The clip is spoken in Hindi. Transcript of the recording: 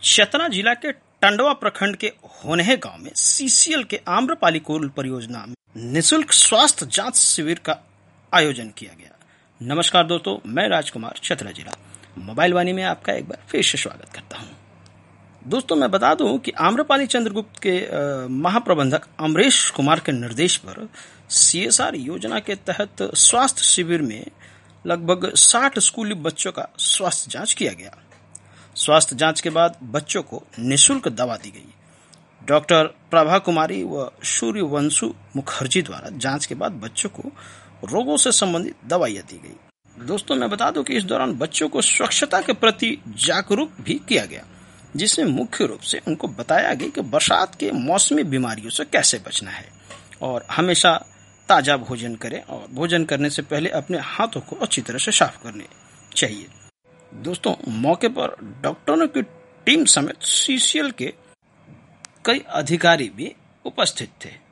चतरा जिला के टंडवा प्रखंड के होनहे गांव में सीसीएल के आम्रपाली कोल परियोजना में निःशुल्क स्वास्थ्य जांच शिविर का आयोजन किया गया। नमस्कार दोस्तों, मैं राजकुमार चतरा जिला मोबाइल वाणी में आपका एक बार फिर से स्वागत करता हूं। दोस्तों, मैं बता दूं कि आम्रपाली चंद्रगुप्त के महाप्रबंधक अमरेश कुमार के निर्देश पर सीएसआर योजना के तहत स्वास्थ्य शिविर में लगभग 60 स्कूली बच्चों का स्वास्थ्य जांच किया गया। स्वास्थ्य जांच के बाद बच्चों को निःशुल्क दवा दी गई। डॉक्टर प्रभा कुमारी व सूर्यवंशु मुखर्जी द्वारा जांच के बाद बच्चों को रोगों से संबंधित दवाइयां दी गई। दोस्तों, मैं बता दूं कि इस दौरान बच्चों को स्वच्छता के प्रति जागरूक भी किया गया, जिसमें मुख्य रूप से उनको बताया गया कि बरसात के मौसमी बीमारियों से कैसे बचना है और हमेशा ताजा भोजन करें और भोजन करने से पहले अपने हाथों को अच्छी तरह से साफ करने चाहिए। दोस्तों, मौके पर डॉक्टरों की टीम समेत सीसीएल के कई अधिकारी भी उपस्थित थे।